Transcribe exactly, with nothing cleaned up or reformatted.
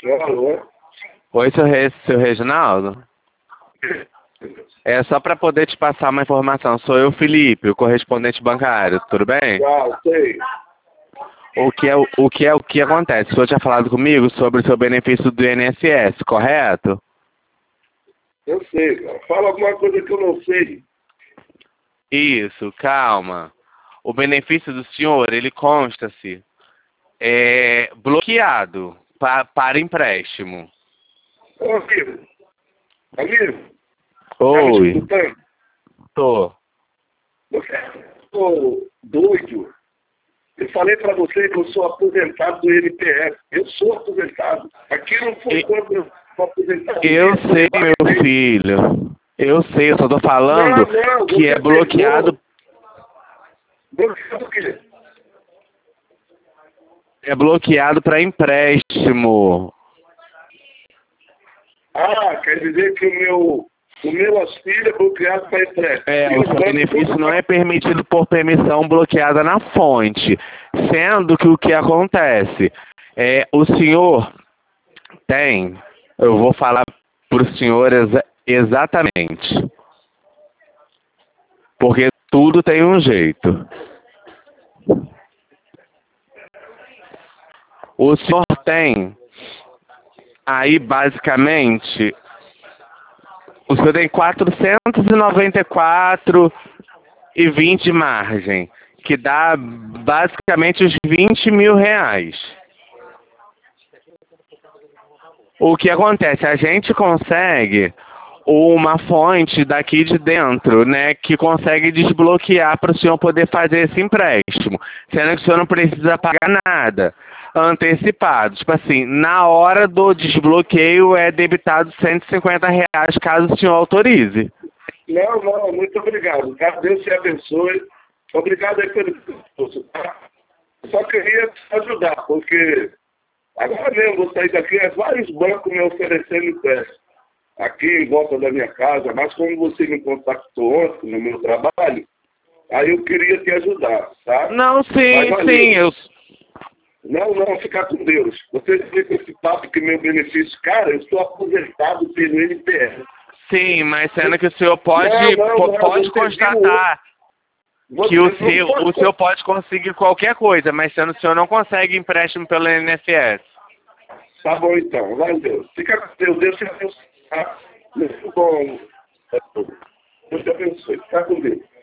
Alô? Oi, seu, Re... seu Reginaldo? É só para poder te passar uma informação. Sou eu, Felipe, o correspondente bancário. Tudo bem? Ah, sei. O que é o, o que é o que acontece? O senhor tinha falado comigo sobre o seu benefício do I N S S, correto? Eu sei, cara. Fala alguma coisa que eu não sei. Isso, calma. O benefício do senhor, ele consta-se é, bloqueado pa, para empréstimo. Ô, amigo. Amigo, tá me Oi, escutando? tô. Você é ô, doido. Eu falei pra você que eu sou aposentado do I N P S. Eu sou aposentado. Aqui não foi E- quando eu sou aposentado. Eu sei, meu filho. Eu sei, eu só tô falando Não, não, que você é bloqueado, pegou. Bloqueado o quê? é bloqueado para empréstimo. Ah, quer dizer que o meu, o meu auxílio é bloqueado para empréstimo. É, E o seu banco benefício todo- não é permitido por permissão bloqueada na fonte, sendo que o que acontece é o senhor tem, eu vou falar para o senhor exa exatamente, porque tudo tem um jeito. O senhor tem aí basicamente, o senhor tem quatrocentos e noventa e quatro e vinte de margem, que dá basicamente os vinte mil reais. O que acontece? A gente consegue uma fonte daqui de dentro, né, que consegue desbloquear para o senhor poder fazer esse empréstimo, sendo que o senhor não precisa pagar nada antecipado. Tipo assim, na hora do desbloqueio é debitado cento e cinquenta reais caso o senhor autorize. Não, não, muito obrigado. Tá? Deus te abençoe. Obrigado aí pelo discurso, tá? Só queria te ajudar, porque agora mesmo vou sair daqui, é vários bancos me oferecendo empréstimo aqui em volta da minha casa, mas como você me contactou ontem no meu trabalho, aí eu queria te ajudar, tá? Não, sim, Mas olha, sim, eu... não, não, ficar com Deus. Você fica com esse papo que meu benefício, cara, eu estou aposentado pelo N P S. Sim, mas sendo que o senhor pode, Não, não, po- não, pode você constatar Você que o não seu, pode... o senhor pode conseguir qualquer coisa, mas sendo que o senhor não consegue empréstimo pelo I N S S. Tá bom então, valeu. Fica com Deus, Deus te abençoe. Tá? Muito bom. Deus te abençoe. Fica com Deus.